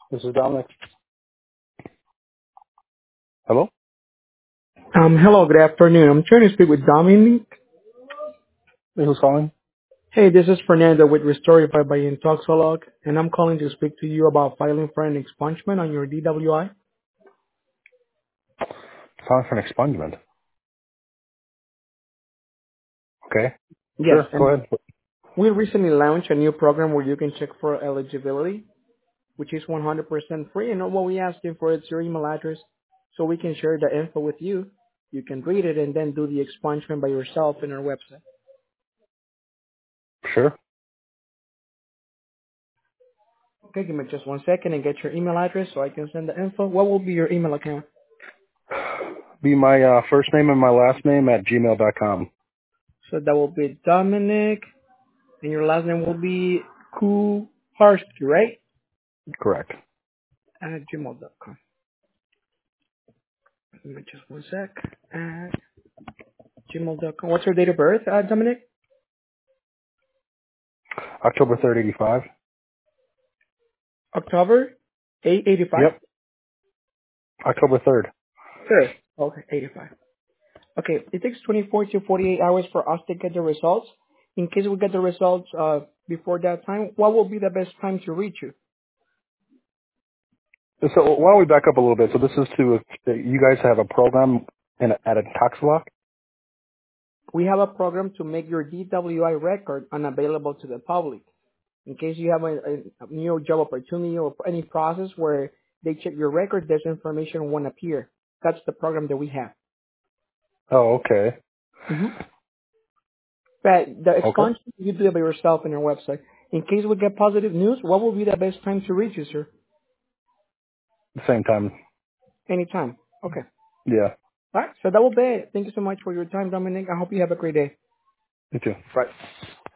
This is Dominic. Hello? Hello, good afternoon. I'm trying to speak with Dominic. Hey, who's calling? Hey, this is Fernando with Restorify by Intoxolog, and I'm calling to speak to you about filing for an expungement on your DWI. Calling for an expungement. Okay. Yes, Sure, go and ahead. we recently launched a new program where you can check for eligibility, which is 100% free, and what we asking for is your email address so we can share the info with you. You can read it and then do the expungement by yourself in our website. Sure. Okay, give me just 1 second and get your email address so I can send the info. What will be your email account? Be my first name and my last name at gmail.com. So that will be Dominic. And your last name will be Kuharski, right? Correct. At gmail.com. Give me just 1 sec. At gmail.com. What's your date of birth, Dominic? October 3rd, 85. October 885? Yep. October 3rd. Sure. Okay, 85. Okay, it takes 24 to 48 hours for us to get the results. In case we get the results before that time, what will be the best time to reach you? So why don't we back up a little bit? So this is to, you guys have a program at a Toxlock? We have a program to make your DWI record unavailable to the public. In case you have a new job opportunity or any process where they check your record, this information won't appear. That's the program that we have. Oh, okay. hmm But the Okay. expansion, you do it by yourself on your website. In case we get positive news, what will be the best time to reach you, sir? Same time. Anytime. Okay. Yeah. All right. So that will be it. Thank you so much for your time, Dominic. I hope you have a great day. You too. Bye.